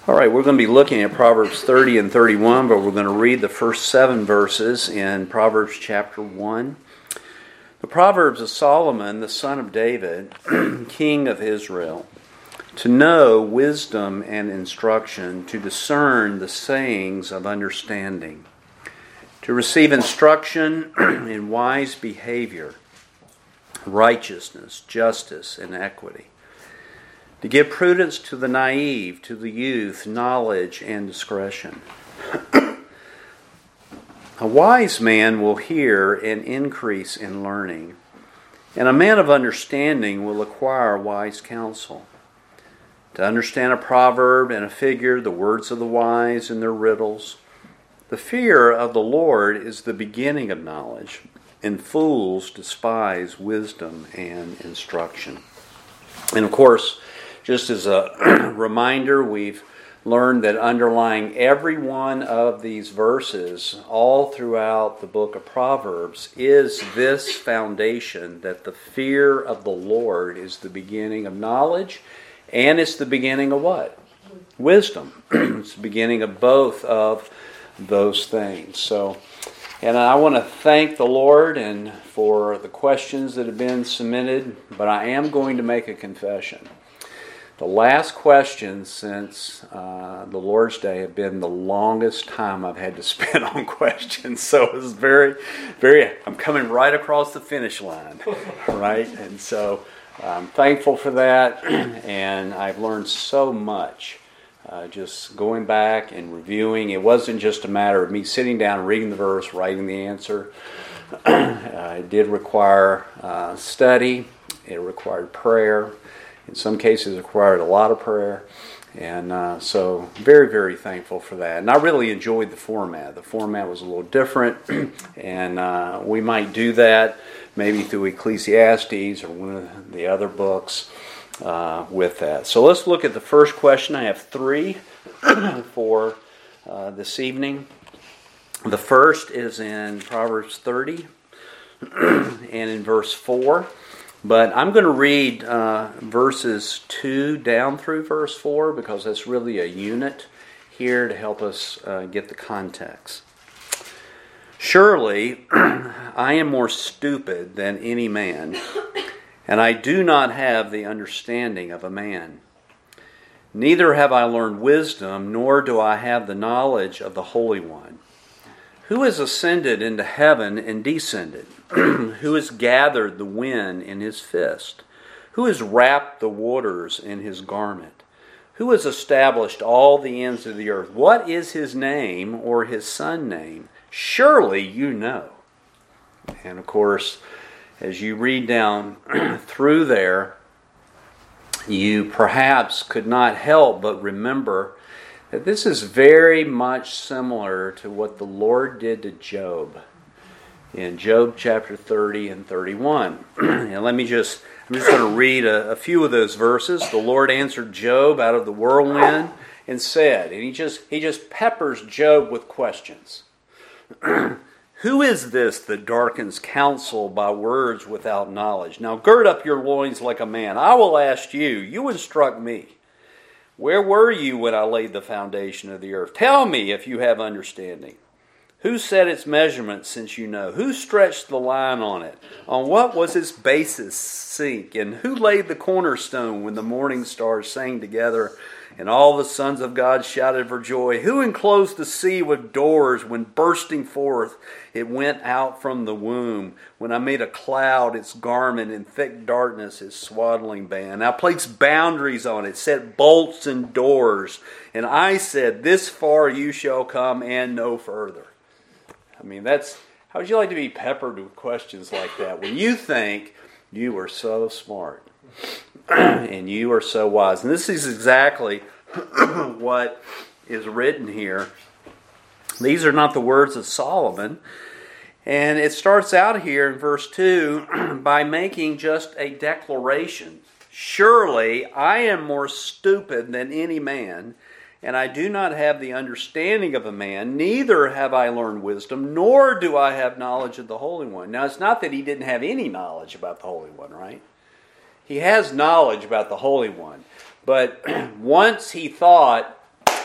All right, we're going to be looking at Proverbs 30 and 31, but we're going to read the first 7 verses in Proverbs chapter 1. The Proverbs of Solomon, the son of David, king of Israel, to know wisdom and instruction, to discern the sayings of understanding, to receive instruction in wise behavior, righteousness, justice, and equity, to give prudence to the naive, to the youth, knowledge and discretion. A wise man will hear and increase in learning, and a man of understanding will acquire wise counsel. To understand a proverb and a figure, the words of the wise and their riddles. The fear of the Lord is the beginning of knowledge, and fools despise wisdom and instruction. And of course, just as a reminder, we've learned that underlying every one of these verses, all throughout the book of Proverbs, is this foundation that the fear of the Lord is the beginning of knowledge, and it's the beginning of what? Wisdom. It's the beginning of both of those things. And I want to thank the Lord and for the questions that have been submitted, but I am going to make a confession. The last questions since the Lord's Day have been the longest time I've had to spend on questions. So it was very, I'm coming right across the finish line, right? And so I'm thankful for that, and I've learned so much just going back and reviewing. It wasn't just a matter of me sitting down, reading the verse, writing the answer. It did require study. It required prayer. In some cases, it required a lot of prayer. And so very, very thankful for that. And I really enjoyed the format. The format was a little different. And we might do that maybe through Ecclesiastes or one of the other books with that. So let's look at the first question. I have 3 for this evening. The first is in Proverbs 30 and in verse 4. But I'm going to read verses 2 down through verse 4 because that's really a unit here to help us get the context. Surely I am more stupid than any man, and I do not have the understanding of a man. Neither have I learned wisdom, nor do I have the knowledge of the Holy One. Who has ascended into heaven and descended? Who has gathered the wind in his fist? Who has wrapped the waters in his garment? Who has established all the ends of the earth? What is his name or his son's name? Surely you know. And of course, as you read down through there, you perhaps could not help but remember that this is very much similar to what the Lord did to Job in Job chapter 30 and 31. And I'm just going to read a few of those verses. The Lord answered Job out of the whirlwind and said, and he just peppers Job with questions. Who is this that darkens counsel by words without knowledge? Now gird up your loins like a man. I will ask you. You instruct me. Where were you when I laid the foundation of the earth? Tell me if you have understanding. Who set its measurement since you know? Who stretched the line on it? On what was its basis sink? And who laid the cornerstone when the morning stars sang together and all the sons of God shouted for joy? Who enclosed the sea with doors when bursting forth it went out from the womb? When I made a cloud its garment and thick darkness its swaddling band. I placed boundaries on it, set bolts and doors. And I said, this far you shall come and no further. I mean, how would you like to be peppered with questions like that when you think you are so smart and you are so wise? And this is exactly what is written here. These are not the words of Solomon. And it starts out here in verse 2 by making just a declaration. Surely I am more stupid than any man, and I do not have the understanding of a man, neither have I learned wisdom, nor do I have knowledge of the Holy One. Now, it's not that he didn't have any knowledge about the Holy One, right? He has knowledge about the Holy One. But once he thought,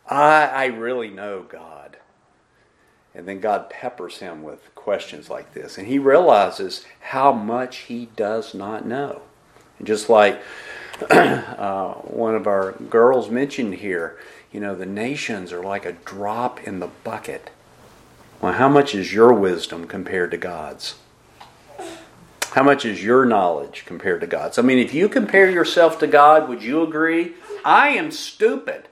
I really know God. And then God peppers him with questions like this. And he realizes how much he does not know. And just like one of our girls mentioned here, the nations are like a drop in the bucket. Well, how much is your wisdom compared to God's? How much is your knowledge compared to God's? I mean, if you compare yourself to God, would you agree? I am stupid.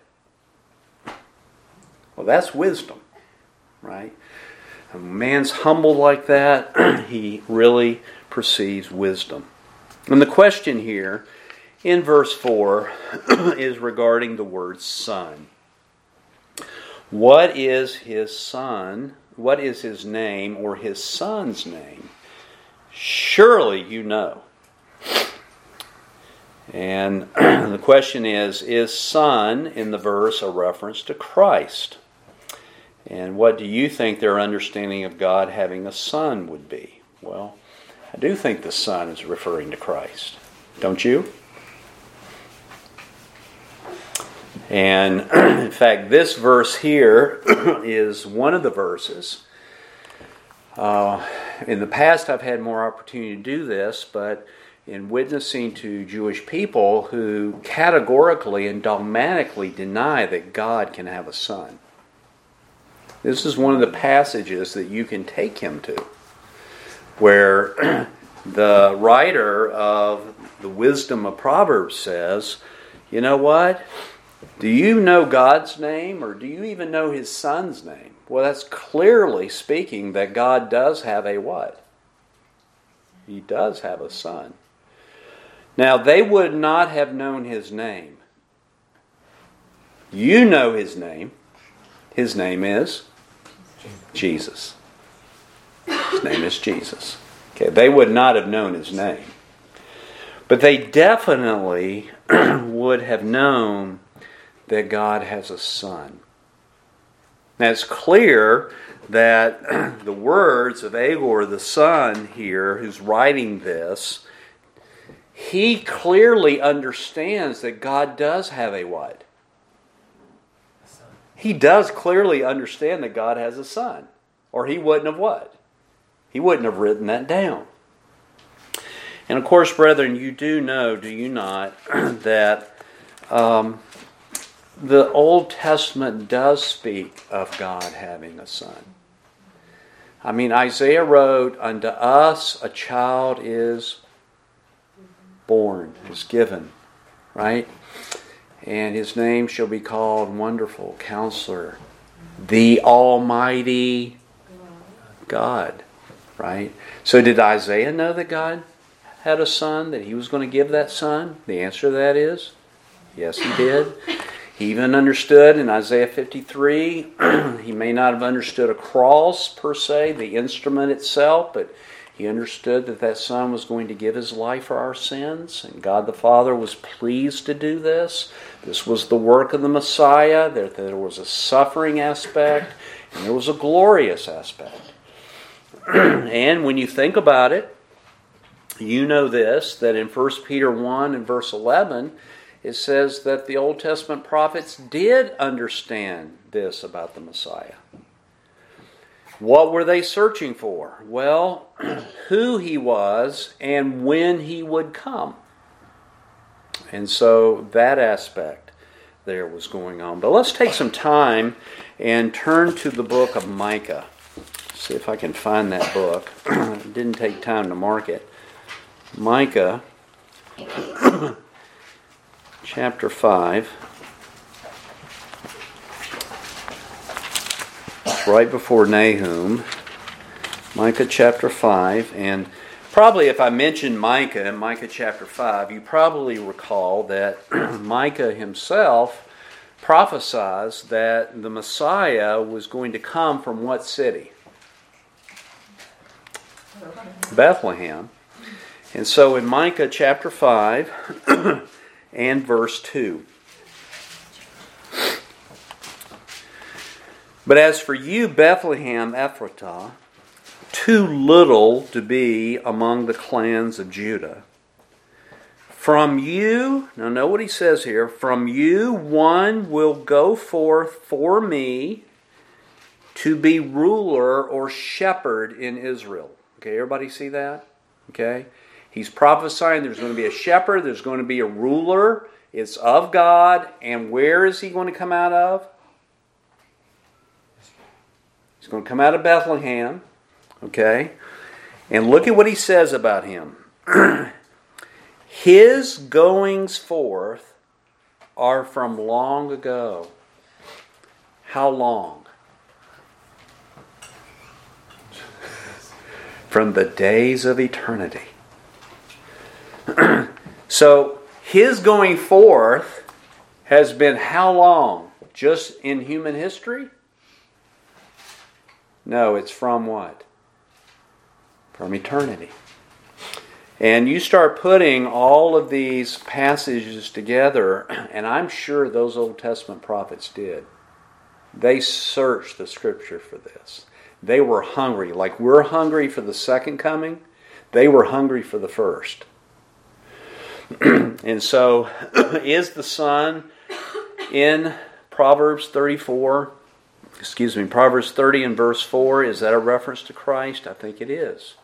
Well, that's wisdom, right? When a man's humbled like that, he really perceives wisdom. And the question here in verse 4 is regarding the word son. What is his son? What is his name or his son's name? Surely you know. And the question is son in the verse a reference to Christ? And what do you think their understanding of God having a son would be? Well, I do think the son is referring to Christ. Don't you? And in fact, this verse here is one of the verses. In the past, I've had more opportunity to do this, but in witnessing to Jewish people who categorically and dogmatically deny that God can have a son. This is one of the passages that you can take him to, where the writer of the Wisdom of Proverbs says, you know what? Do you know God's name, or do you even know his son's name? Well, that's clearly speaking that God does have a what? He does have a son. Now, they would not have known his name. You know his name. His name is Jesus. His name is Jesus. Okay, they would not have known his name. But they definitely would have known that God has a son. Now it's clear that the words of Agur, the son here, who's writing this, he clearly understands that God does have a what? He does clearly understand that God has a son. Or he wouldn't have what? He wouldn't have written that down. And of course, brethren, you do know, do you not, that the Old Testament does speak of God having a son. I mean, Isaiah wrote, unto us a child is born, is given, right? And his name shall be called Wonderful Counselor, the Almighty God, right? So did Isaiah know that God had a son, that he was going to give that son? The answer to that is, yes, he did. He even understood in Isaiah 53, he may not have understood a cross per se, the instrument itself, but he understood that that son was going to give his life for our sins, and God the Father was pleased to do this. This was the work of the Messiah, that there was a suffering aspect, and there was a glorious aspect. And when you think about it, you know this, that in 1 Peter 1 and verse 11, it says that the Old Testament prophets did understand this about the Messiah. What were they searching for? Well, who he was and when he would come. And so that aspect there was going on. But let's take some time and turn to the book of Micah. See if I can find that book. It didn't take time to mark it. Micah chapter 5. It's right before Nahum. Micah chapter 5. And probably if I mentioned Micah in Micah chapter 5, you probably recall that Micah himself prophesies that the Messiah was going to come from what city? Bethlehem. And so in Micah chapter 5 and verse 2. But as for you, Bethlehem Ephratah, too little to be among the clans of Judah, From you, now know what he says here, from you one will go forth for me to be ruler or shepherd in Israel. Okay, everybody see that? Okay. He's prophesying there's going to be a shepherd, there's going to be a ruler, it's of God, and where is he going to come out of? He's going to come out of Bethlehem. Okay. And look at what he says about him. His goings forth are from long ago. How long? From the days of eternity. So, his going forth has been how long? Just in human history? No, it's from what? From eternity. And you start putting all of these passages together, and I'm sure those Old Testament prophets did. They searched the Scripture for this. They were hungry. Like we're hungry for the second coming, they were hungry for the first. And so, is the Son in Proverbs 30 and verse 4, is that a reference to Christ? I think it is.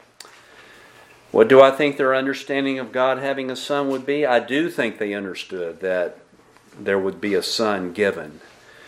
What do I think their understanding of God having a son would be? I do think they understood that there would be a son given.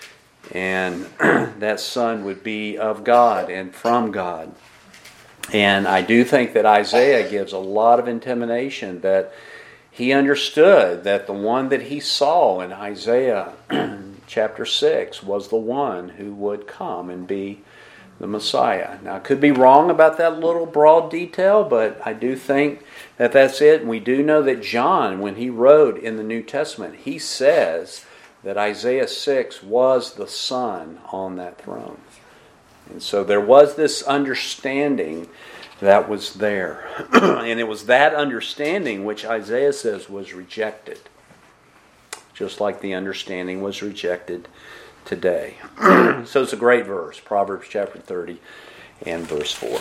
And that son would be of God and from God. And I do think that Isaiah gives a lot of intimation that he understood that the one that he saw in Isaiah chapter 6 was the one who would come and be the Messiah. Now, I could be wrong about that little broad detail, but I do think that that's it. And we do know that John, when he wrote in the New Testament, he says that Isaiah 6 was the Son on that throne. And so there was this understanding that was there. And it was that understanding which Isaiah says was rejected. Just like the understanding was rejected today. So it's a great verse, Proverbs chapter 30 and verse 4.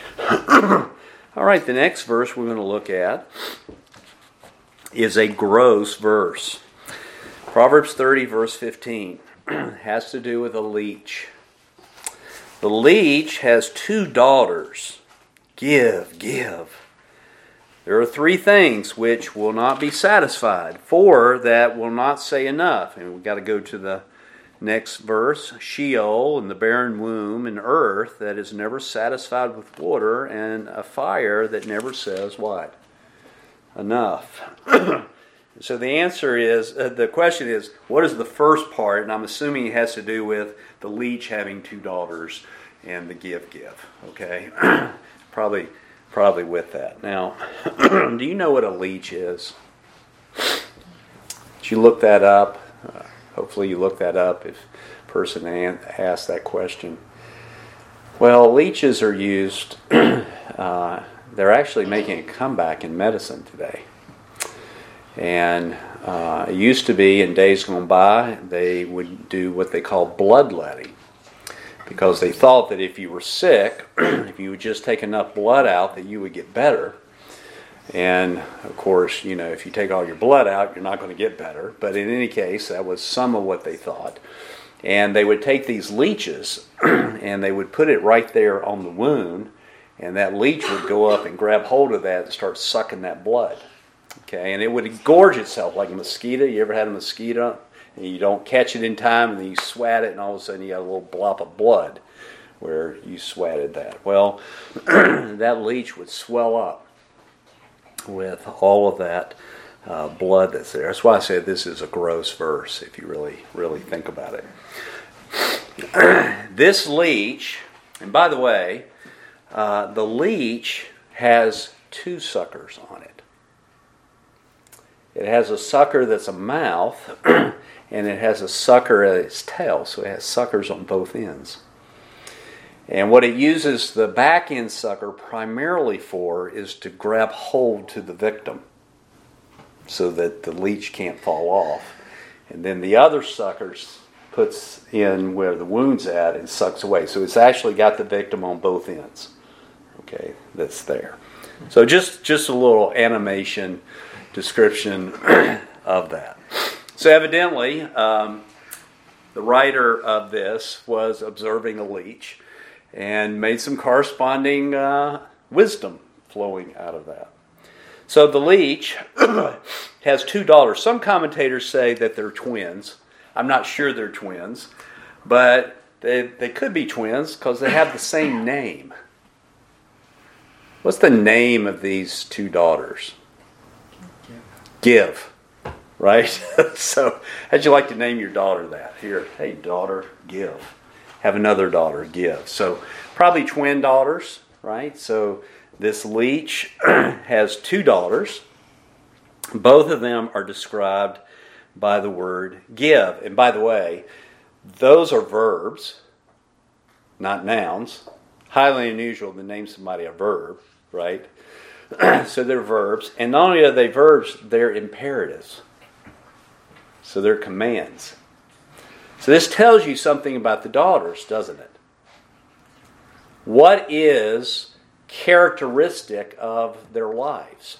All right, the next verse we're going to look at is a gross verse. Proverbs 30 verse 15 has to do with a leech. The leech has two daughters. Give. There are three things which will not be satisfied, four that will not say enough. And we've got to go to the next verse. Sheol and the barren womb, and earth that is never satisfied with water, and a fire that never says what? Enough. So the answer is, the question is, what is the first part? And I'm assuming it has to do with the leech having two daughters and the give. Okay? Probably with that. Now, do you know what a leech is? Did you look that up? Hopefully you look that up if a person asked that question. Well, leeches are used, they're actually making a comeback in medicine today. And it used to be, in days gone by, they would do what they call bloodletting. Because they thought that if you were sick, if you would just take enough blood out, that you would get better. And, of course, you know, if you take all your blood out, you're not going to get better. But in any case, that was some of what they thought. And they would take these leeches, and they would put it right there on the wound, and that leech would go up and grab hold of that and start sucking that blood. Okay, and it would gorge itself like a mosquito. You ever had a mosquito? And you don't catch it in time, and then you swat it, and all of a sudden you got a little blop of blood where you swatted that. Well, that leech would swell up with all of that blood that's there. That's why I said this is a gross verse, if you really think about it. This leech, and by the way, the leech has two suckers on it. It has a sucker that's a mouth, and it has a sucker at its tail, so it has suckers on both ends. And what it uses the back end sucker primarily for is to grab hold to the victim so that the leech can't fall off. And then the other suckers puts in where the wound's at and sucks away. So it's actually got the victim on both ends. Okay, that's there. So just a little animation description of that. So evidently, the writer of this was observing a leech and made some corresponding wisdom flowing out of that. So the leech has two daughters. Some commentators say that they're twins. I'm not sure they're twins, but they could be twins because they have the same name. What's the name of these two daughters? Give. Right? So, how'd you like to name your daughter that? Here, hey daughter, Give. Have another daughter, Give. So, probably twin daughters, right? So, this leech has two daughters. Both of them are described by the word give. And by the way, those are verbs, not nouns. Highly unusual to name somebody a verb, right? So they're verbs. And not only are they verbs, they're imperatives. So they're commands. So this tells you something about the daughters, doesn't it? What is characteristic of their lives?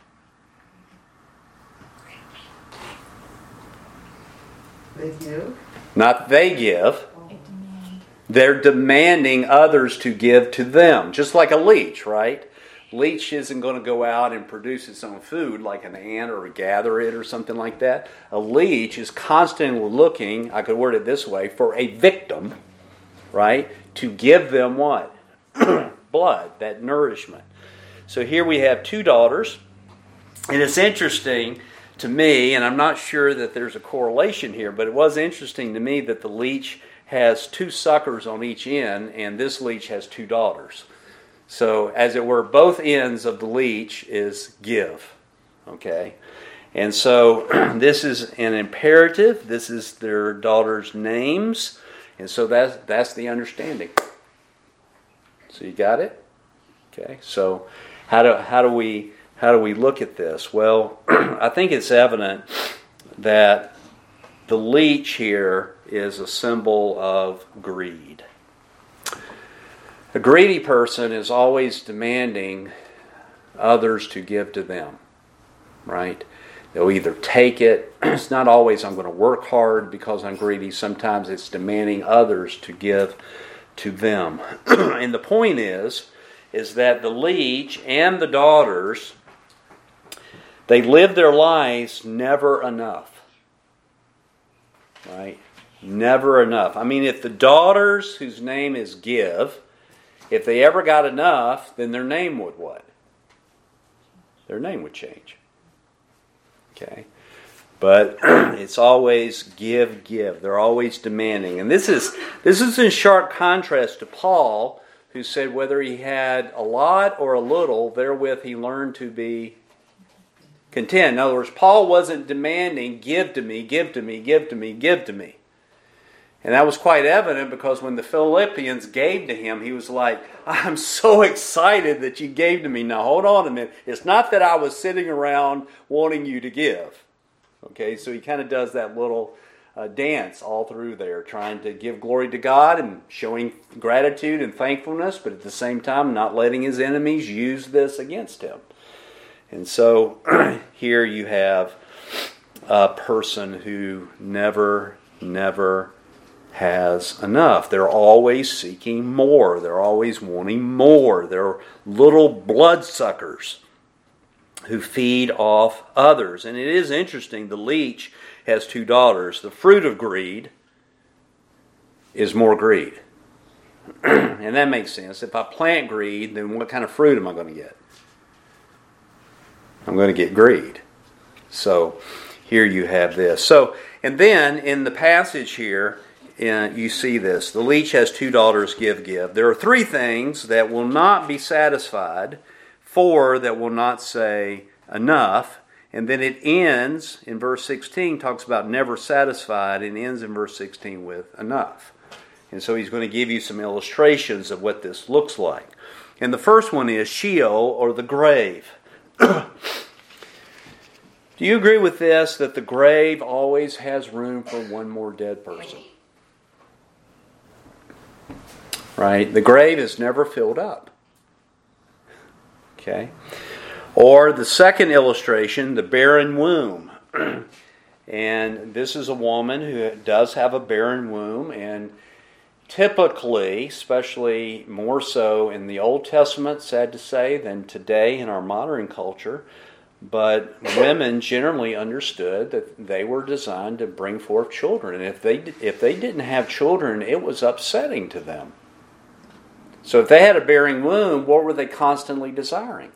They give. Not they give. They're demanding others to give to them. Just like a leech, right? Leech isn't going to go out and produce its own food like an ant or gather it or something like that. A leech is constantly looking, I could word it this way, for a victim, right? To give them what? Blood, that nourishment. So here we have two daughters. And it's interesting to me, and I'm not sure that there's a correlation here, but it was interesting to me that the leech has two suckers on each end, and this leech has two daughters. So, as it were, both ends of the leech is give. Okay? And so, this is an imperative. This is their daughters' names. And so, that's the understanding. So, you got it? Okay. So, how do we look at this? Well, I think it's evident that the leech here is a symbol of greed. A greedy person is always demanding others to give to them, right? They'll either take it. It's not always I'm going to work hard because I'm greedy. Sometimes it's demanding others to give to them. And the point is that the leech and the daughters, they live their lives never enough, right? Never enough. I mean, if the daughters, whose name is Give, if they ever got enough, then their name would what? Their name would change. Okay? But it's always give. They're always demanding. And this is in sharp contrast to Paul, who said whether he had a lot or a little, therewith he learned to be content. In other words, Paul wasn't demanding, give to me, give to me, give to me, give to me. And that was quite evident because when the Philippians gave to him, he was like, I'm so excited that you gave to me. Now hold on a minute. It's not that I was sitting around wanting you to give. Okay, so he kind of does that little dance all through there, trying to give glory to God and showing gratitude and thankfulness, but at the same time not letting his enemies use this against him. And so here you have a person who never has enough. They're always seeking more. They're always wanting more. They're little bloodsuckers who feed off others. And it is interesting, the leech has two daughters. The fruit of greed is more greed. And that makes sense. If I plant greed, then what kind of fruit am I going to get? I'm going to get greed. So here you have this. So, and then in the passage here, you see this. The leech has two daughters, give. There are three things that will not be satisfied, four that will not say enough, and then it ends in verse 16, talks about never satisfied, and ends in verse 16 with enough. And so he's going to give you some illustrations of what this looks like. And the first one is Sheol, or the grave. Do you agree with this, that the grave always has room for one more dead person? Right? The grave is never filled up. Okay? Or the second illustration, the barren womb. And this is a woman who does have a barren womb, and typically, especially more so in the Old Testament, sad to say, than today in our modern culture, but women generally understood that they were designed to bring forth children. And if they didn't have children, it was upsetting to them. So if they had a bearing womb, what were they constantly desiring?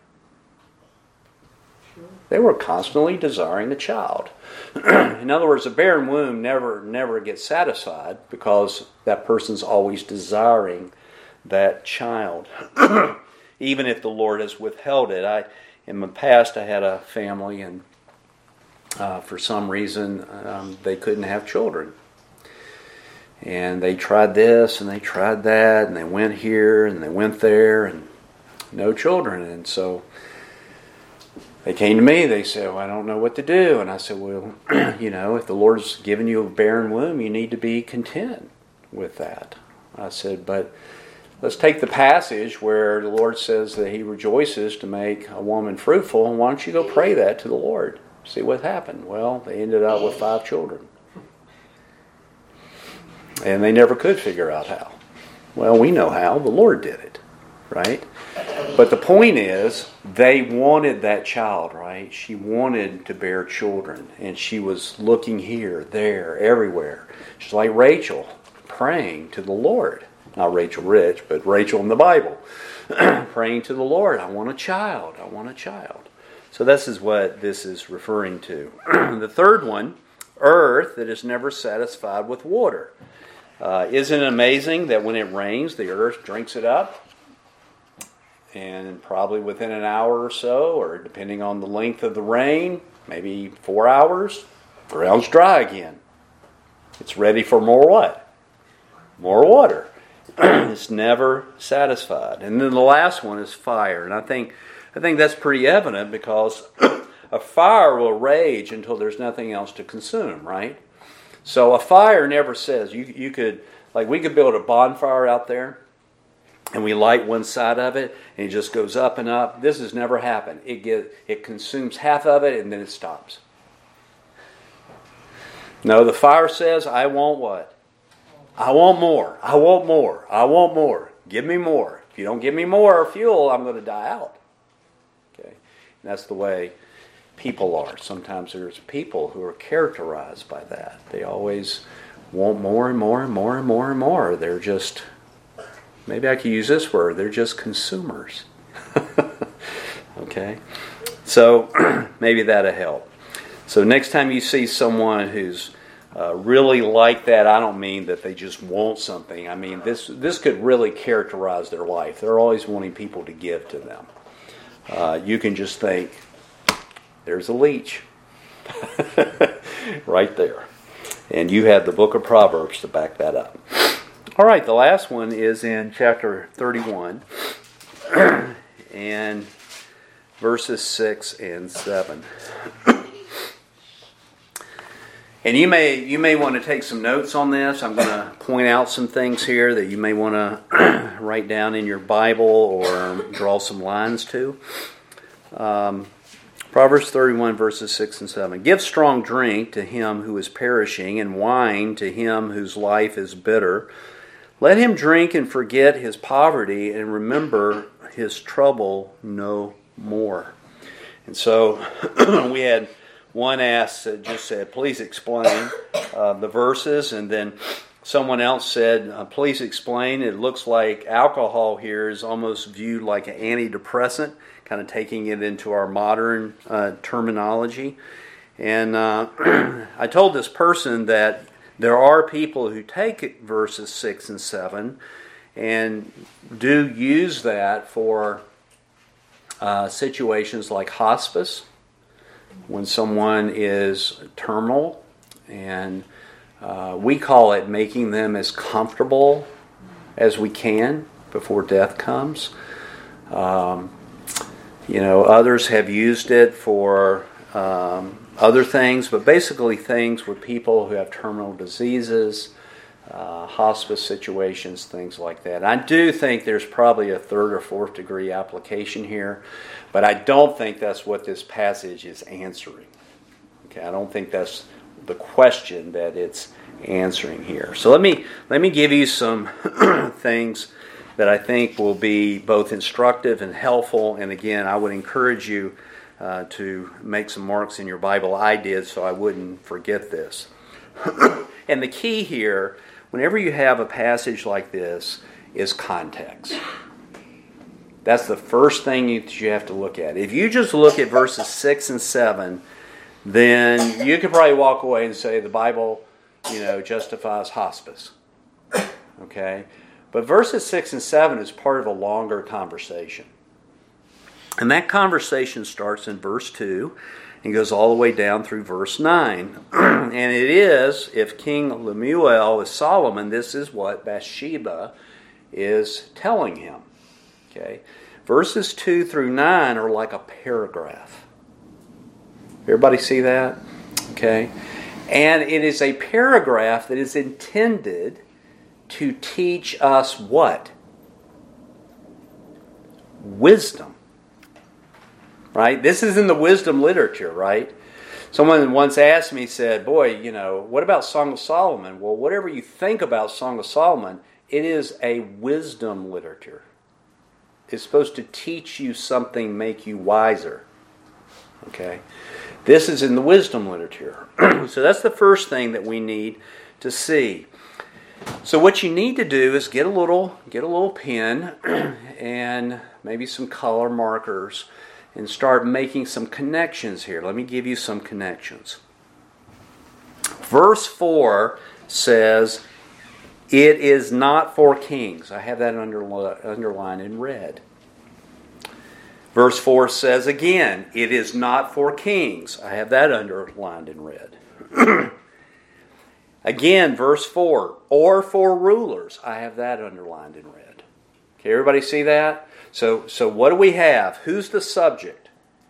They were constantly desiring a child. In other words, a barren womb never gets satisfied because that person's always desiring that child, even if the Lord has withheld it. In the past, I had a family, and for some reason, they couldn't have children. And they tried this, and they tried that, and they went here, and they went there, and no children. And so they came to me, they said, well, I don't know what to do. And I said, well, if the Lord's given you a barren womb, you need to be content with that. I said, but let's take the passage where the Lord says that He rejoices to make a woman fruitful, and why don't you go pray that to the Lord? See what happened. Well, they ended up with 5 children. And they never could figure out how. Well, we know how. The Lord did it, right? But the point is, they wanted that child, right? She wanted to bear children, and she was looking here, there, everywhere. She's like Rachel, praying to the Lord. Not Rachel Rich, but Rachel in the Bible. Praying to the Lord, I want a child, I want a child. So this is what this is referring to. The third one, earth that is never satisfied with water. Isn't it amazing that when it rains, the earth drinks it up? And probably within an hour or so, or depending on the length of the rain, maybe 4 hours, the ground's dry again. It's ready for more what? More water. It's never satisfied. And then the last one is fire. And I think that's pretty evident because a fire will rage until there's nothing else to consume, right? So a fire never says, you could, like we could build a bonfire out there, and we light one side of it, and it just goes up and up. This has never happened. It consumes half of it, and then it stops. No, the fire says, I want what? I want more. I want more. I want more. Give me more. If you don't give me more fuel, I'm going to die out. Okay, and that's the way people are. Sometimes there's people who are characterized by that. They always want more and more and more and more and more. They're just, maybe I could use this word, they're just consumers. Okay? So maybe that'll help. So next time you see someone who's really like that, I don't mean that they just want something. I mean, this could really characterize their life. They're always wanting people to give to them. You can just think, there's a leech. Right there. And you have the book of Proverbs to back that up. All right, the last one is in chapter 31 and verses 6 and 7. And you may want to take some notes on this. I'm going to point out some things here that you may want to write down in your Bible or draw some lines to. Proverbs 31 verses 6 and 7. Give strong drink to him who is perishing, and wine to him whose life is bitter. Let him drink and forget his poverty, and remember his trouble no more. And so we had one asked that just said, please explain the verses, and then someone else said, please explain. It looks like alcohol here is almost viewed like an antidepressant, kind of taking it into our modern terminology. And I told this person that there are people who take verses 6 and 7 and do use that for situations like hospice, when someone is terminal, and we call it making them as comfortable as we can before death comes. Others have used it for other things, but basically things with people who have terminal diseases, hospice situations, things like that. I do think there's probably a third or fourth degree application here, but I don't think that's what this passage is answering. Okay, I don't think that's the question that it's answering here. So let me give you some things that I think will be both instructive and helpful. And again, I would encourage you to make some marks in your Bible. I did, so I wouldn't forget this. And the key here, whenever you have a passage like this, is context. That's the first thing that you have to look at. If you just look at verses 6 and 7, then you could probably walk away and say the Bible, justifies hospice. Okay? But verses 6 and 7 is part of a longer conversation. And that conversation starts in verse 2 and goes all the way down through verse 9. And it is, if King Lemuel is Solomon, this is what Bathsheba is telling him. Okay? Verses 2 through 9 are like a paragraph. Everybody see that? Okay? And it is a paragraph that is intended to teach us what? Wisdom. Right? This is in the wisdom literature, right? Someone once asked me, said, boy, what about Song of Solomon? Well, whatever you think about Song of Solomon, it is a wisdom literature. It's supposed to teach you something, make you wiser. Okay? This is in the wisdom literature. So that's the first thing that we need to see. So what you need to do is get a little pen and maybe some color markers and start making some connections here. Let me give you some connections. Verse 4 says, "It is not for kings." I have that underlined in red. Verse 4 says again, "It is not for kings." I have that underlined in red. Again, verse 4, "or for rulers." I have that underlined in red. Okay, everybody see that? So what do we have? Who's the subject?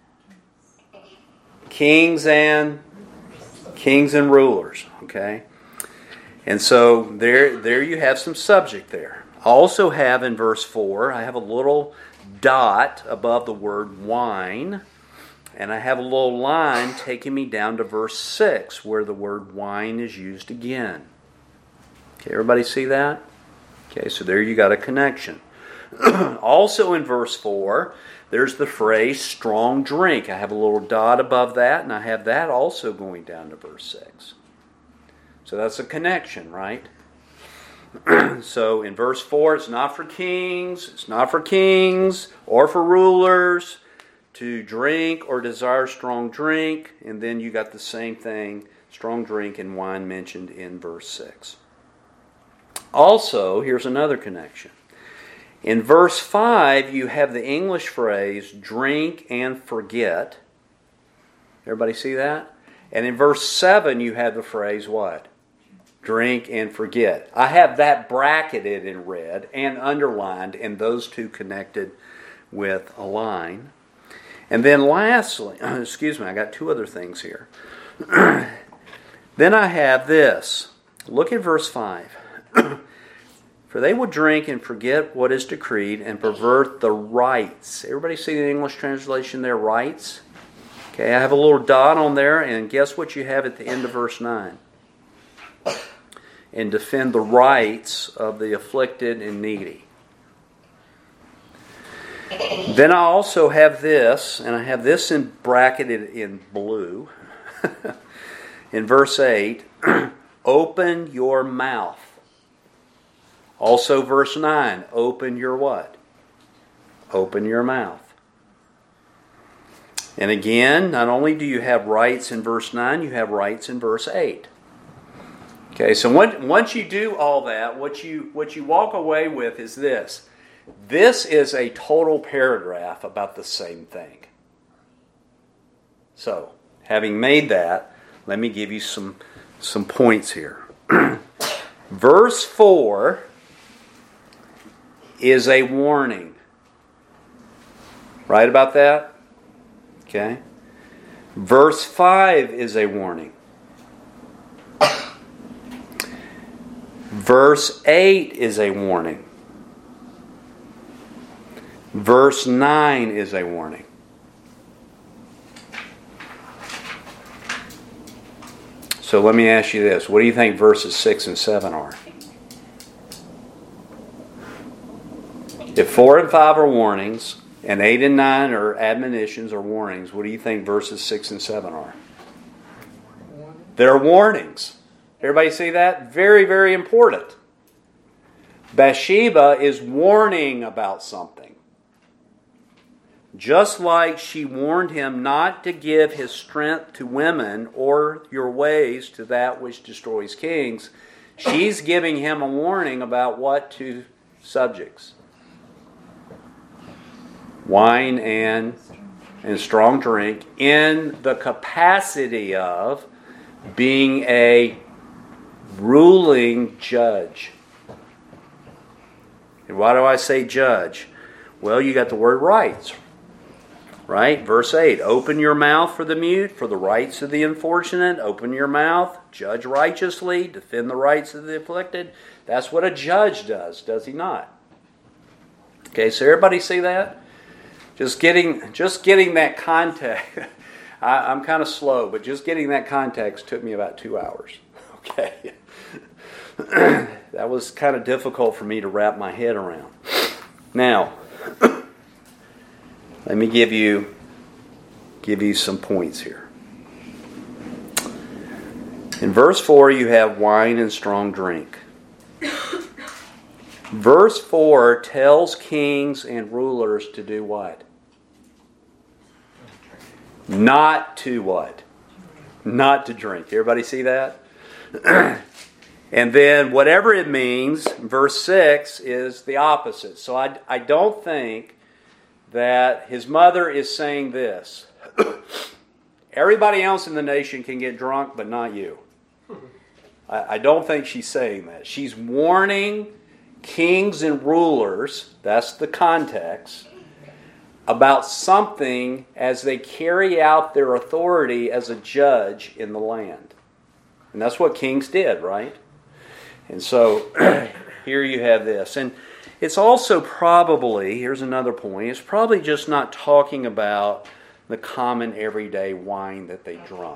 Kings and rulers. Okay? And so there you have some subject there. I also have in verse 4, I have a little dot above the word wine, and I have a little line taking me down to verse 6 where the word wine is used again. Okay, everybody see that? Okay, so there you got a connection. Also in verse 4, there's the phrase strong drink. I have a little dot above that, and I have that also going down to verse 6. So that's a connection, right? So in verse 4, it's not for kings or for rulers to drink or desire strong drink. And then you got the same thing, strong drink and wine mentioned in verse 6. Also, here's another connection. In verse 5, you have the English phrase, drink and forget. Everybody see that? And in verse 7, you have the phrase what? Drink and forget. I have that bracketed in red and underlined, and those two connected with a line. And then lastly, I got two other things here. Then I have this. Look at verse 5. "For they will drink and forget what is decreed and pervert the rights." Everybody see the English translation there, rights? Okay, I have a little dot on there, and guess what you have at the end of verse 9? "And defend the rights of the afflicted and needy." Then I also have this, and I have this bracketed in blue. In verse 8, "Open your mouth." Also verse 9, "Open your what?" Open your mouth. And again, not only do you have rights in verse 9, you have rights in verse 8. Okay, so once you do all that, what you walk away with is this. This is a total paragraph about the same thing. So, having made that, let me give you some points here. Verse 4 is a warning. Right about that? Okay. Verse 5 is a warning. Verse 8 is a warning. Verse 9 is a warning. So let me ask you this. What do you think verses 6 and 7 are? If 4 and 5 are warnings, and 8 and 9 are admonitions or warnings, what do you think verses 6 and 7 are? They're warnings. Everybody see that? Very, very important. Bathsheba is warning about something. Just like she warned him not to give his strength to women or your ways to that which destroys kings, she's giving him a warning about what to subjects. Wine and strong drink in the capacity of being a ruling judge. And why do I say judge? Well, you got the word rights, right? Verse 8, open your mouth for the mute, for the rights of the unfortunate. Open your mouth, judge righteously, defend the rights of the afflicted. That's what a judge does he not? Okay, so everybody see that? Just getting that context. I'm kind of slow, but just getting that context took me about 2 hours. Okay. That was kind of difficult for me to wrap my head around. Now, let me give you some points here. In verse 4, you have wine and strong drink. Verse 4 tells kings and rulers to do what? Not to what? Not to drink. Everybody see that? And then whatever it means, verse 6 is the opposite. So I don't think that his mother is saying this. Everybody else in the nation can get drunk, but not you. I don't think she's saying that. She's warning kings and rulers, that's the context, about something as they carry out their authority as a judge in the land. And that's what kings did, right? And so here you have this. And it's also probably, here's another point, it's probably just not talking about the common everyday wine that they drunk.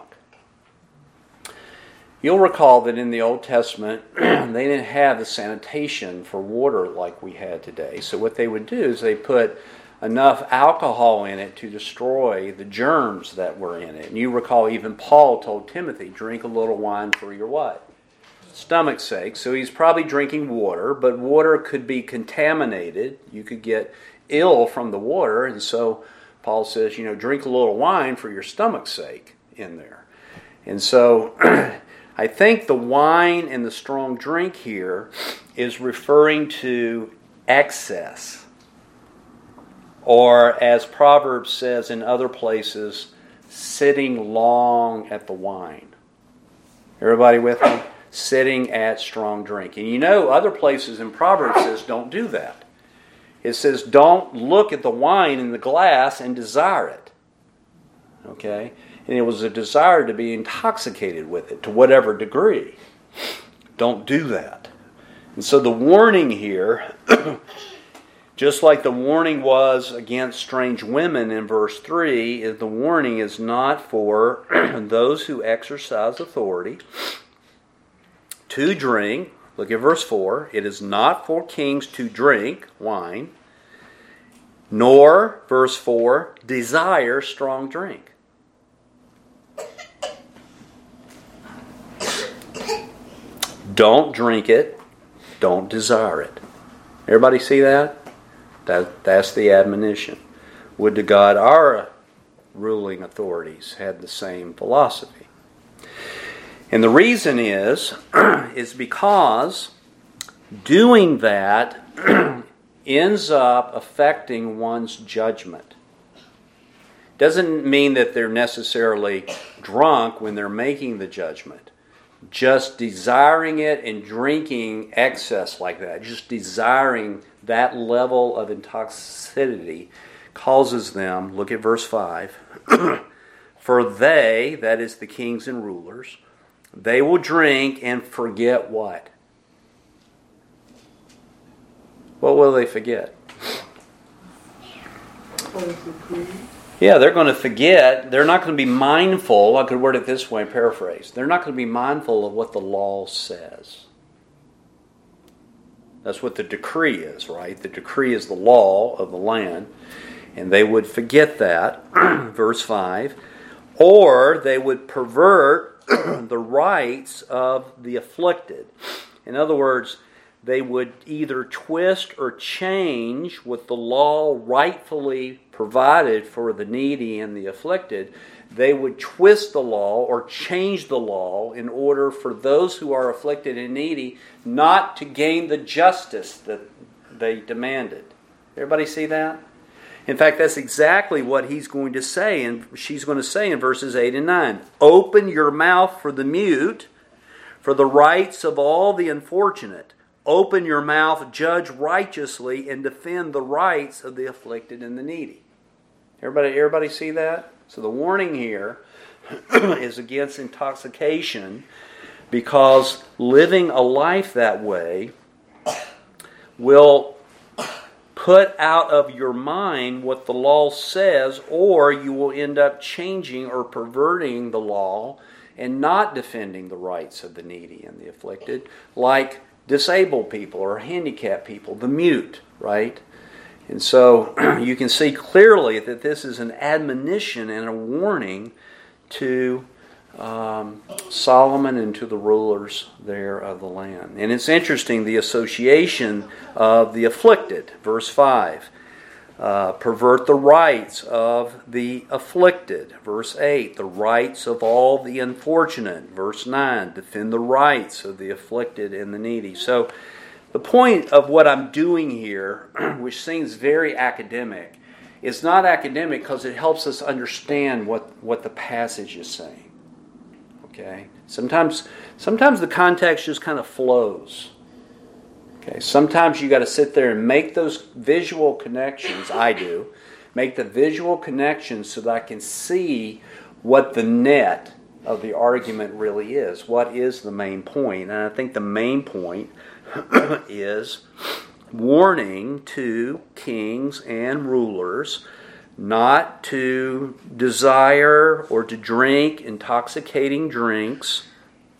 You'll recall that in the Old Testament, they didn't have the sanitation for water like we had today. So what they would do is they put enough alcohol in it to destroy the germs that were in it. And you recall even Paul told Timothy, drink a little wine for your what? Stomach's sake. So he's probably drinking water, but water could be contaminated. You could get ill from the water. And so Paul says, drink a little wine for your stomach's sake in there. And so I think the wine and the strong drink here is referring to excess. Or as Proverbs says in other places, sitting long at the wine. Everybody with me? Sitting at strong drink. And other places in Proverbs says don't do that. It says don't look at the wine in the glass and desire it. Okay? And it was a desire to be intoxicated with it to whatever degree. Don't do that. And so the warning here, just like the warning was against strange women in verse 3, is the warning is not for those who exercise authority to drink. Look at verse 4. It is not for kings to drink wine, nor, verse 4, desire strong drink. Don't drink it. Don't desire it. Everybody see that? That's the admonition. Would to God our ruling authorities had the same philosophy. And the reason is because doing that ends up affecting one's judgment. Doesn't mean that they're necessarily drunk when they're making the judgment. Just desiring it and drinking excess like that, just desiring that level of intoxicity causes them, look at verse 5, for they, that is the kings and rulers, they will drink and forget what? What will they forget? What is the creed? Yeah, they're going to forget. They're not going to be mindful. I could word it this way, paraphrase. They're not going to be mindful of what the law says. That's what the decree is, right? The decree is the law of the land. And they would forget that, verse 5. Or they would pervert the rights of the afflicted. In other words, they would either twist or change what the law rightfully provided for the needy and the afflicted. They would twist the law or change the law in order for those who are afflicted and needy not to gain the justice that they demanded. Everybody see that? In fact, that's exactly what he's going to say, and she's going to say in verses 8 and 9. Open your mouth for the mute, for the rights of all the unfortunate. Open your mouth, judge righteously, and defend the rights of the afflicted and the needy. Everybody see that? So the warning here is against intoxication, because living a life that way will put out of your mind what the law says, or you will end up changing or perverting the law and not defending the rights of the needy and the afflicted, like disabled people or handicapped people, the mute, right? And so you can see clearly that this is an admonition and a warning to Solomon and to the rulers there of the land. And it's interesting, the association of the afflicted, verse 5. Pervert the rights of the afflicted, verse 8. The rights of all the unfortunate, verse 9. Defend the rights of the afflicted and the needy. So the point of what I'm doing here, which seems very academic, is not academic because it helps us understand what the passage is saying. Okay? Sometimes the context just kind of flows. Okay? Sometimes you got to sit there and make those visual connections. I do. Make the visual connections so that I can see what the net of the argument really is. What is the main point? And I think the main point is warning to kings and rulers not to desire or to drink intoxicating drinks.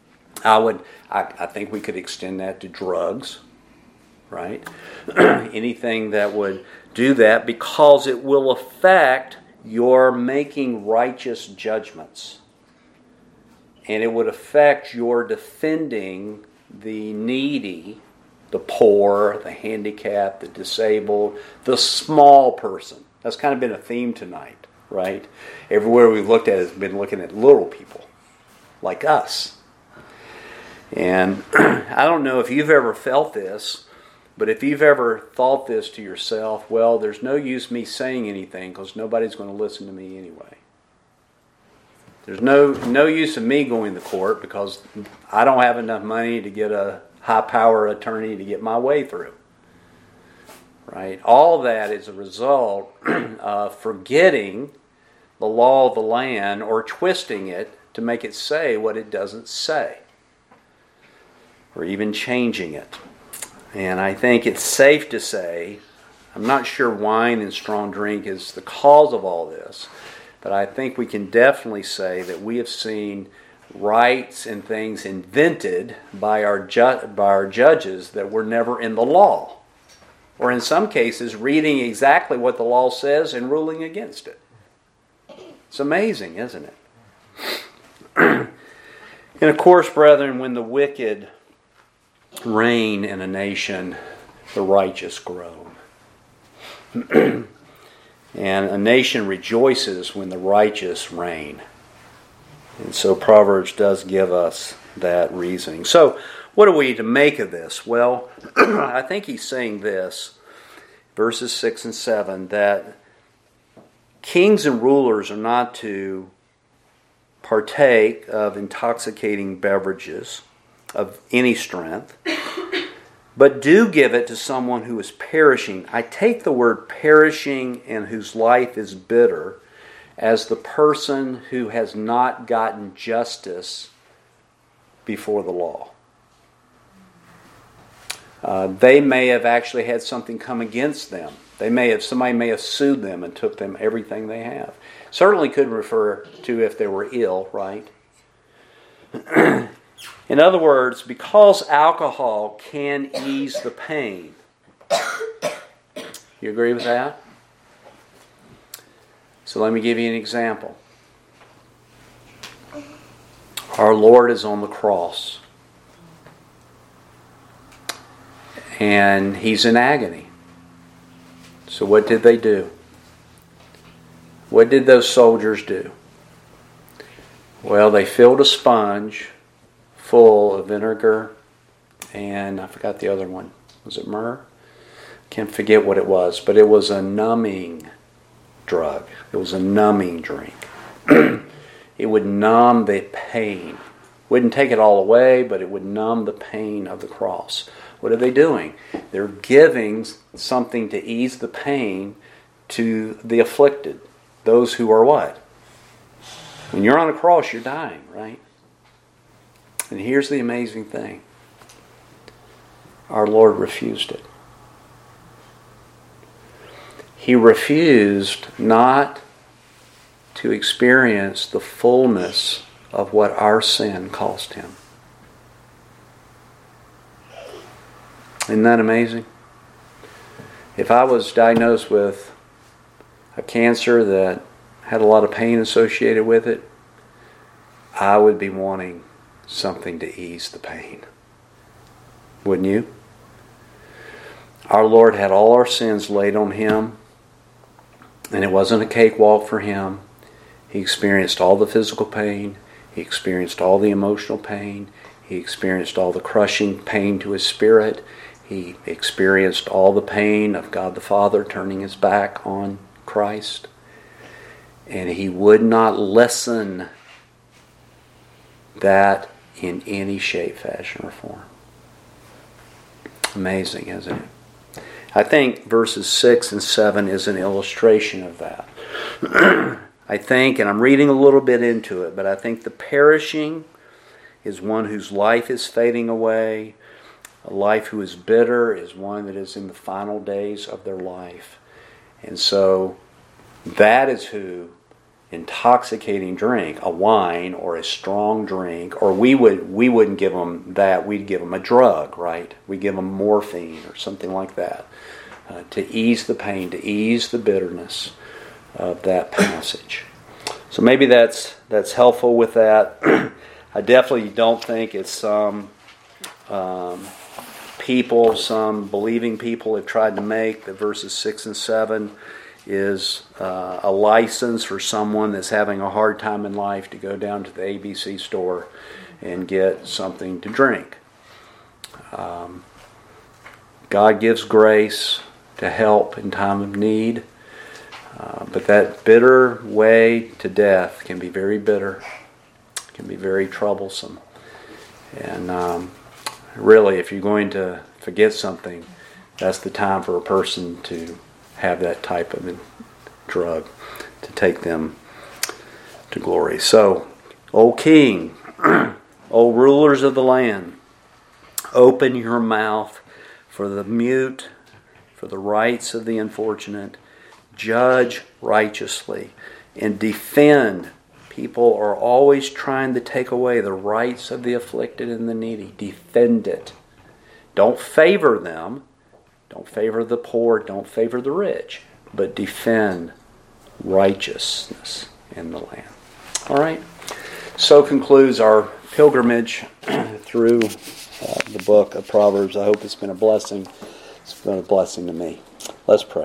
I think we could extend that to drugs, right? Anything that would do that, because it will affect your making righteous judgments. And it would affect your defending the needy, the poor, the handicapped, the disabled, the small person. That's kind of been a theme tonight, right? Everywhere we've looked at has been looking at little people, like us. And I don't know if you've ever felt this, but if you've ever thought this to yourself, well, there's no use me saying anything because nobody's going to listen to me anyway. There's no use of me going to court because I don't have enough money to get a high-power attorney to get my way through. Right? All that is a result of forgetting the law of the land or twisting it to make it say what it doesn't say, or even changing it. And I think it's safe to say, I'm not sure wine and strong drink is the cause of all this, but I think we can definitely say that we have seen rights and things invented by our judges that were never in the law. Or in some cases, reading exactly what the law says and ruling against it. It's amazing, isn't it? And of course, brethren, when the wicked reign in a nation, the righteous grow. And a nation rejoices when the righteous reign. And so Proverbs does give us that reasoning. So, what are we to make of this? Well, I think he's saying this, verses 6 and 7, that kings and rulers are not to partake of intoxicating beverages of any strength, but do give it to someone who is perishing. I take the word perishing and whose life is bitter as the person who has not gotten justice before the law. They may have actually had something come against them. Somebody may have sued them and took them everything they have. Certainly could refer to if they were ill, right? In other words, because alcohol can ease the pain. You agree with that? So let me give you an example. Our Lord is on the cross. And He's in agony. So what did they do? What did those soldiers do? Well, they filled a sponge full of vinegar and I forgot the other one. Was it myrrh? Can't forget what it was, but it was a numbing drug. It was a numbing drink. It would numb the pain. Wouldn't take it all away, but it would numb the pain of the cross. What are they doing? They're giving something to ease the pain to the afflicted. Those who are what? When you're on a cross, you're dying, right? And here's the amazing thing. Our Lord refused it. He refused not to experience the fullness of what our sin cost Him. Isn't that amazing? If I was diagnosed with a cancer that had a lot of pain associated with it, I would be wanting something to ease the pain. Wouldn't you? Our Lord had all our sins laid on Him, and it wasn't a cakewalk for Him. He experienced all the physical pain. He experienced all the emotional pain. He experienced all the crushing pain to His spirit. He experienced all the pain of God the Father turning His back on Christ. And He would not lessen that in any shape, fashion, or form. Amazing, isn't it? I think verses 6 and 7 is an illustration of that. I think, and I'm reading a little bit into it, but I think the perishing is one whose life is fading away. A life who is bitter is one that is in the final days of their life. And so that is who intoxicating drink, a wine or a strong drink, or we wouldn't give them that, we'd give them a drug, right? We'd give them morphine or something like that to ease the pain, to ease the bitterness of that passage. So maybe that's helpful with that. I definitely don't think it's some believing people have tried to make that verses 6 and 7 is a license for someone that's having a hard time in life to go down to the ABC store and get something to drink. God gives grace to help in time of need, but that bitter way to death can be very bitter, can be very troublesome. And really, if you're going to forget something, that's the time for a person to have that type of drug to take them to glory. So, O King, O rulers of the land, open your mouth for the mute, for the rights of the unfortunate, judge righteously, and defend. People are always trying to take away the rights of the afflicted and the needy. Defend it. Don't favor them. Don't favor the poor. Don't favor the rich. But defend righteousness in the land. All right. So concludes our pilgrimage through the book of Proverbs. I hope it's been a blessing. It's been a blessing to me. Let's pray.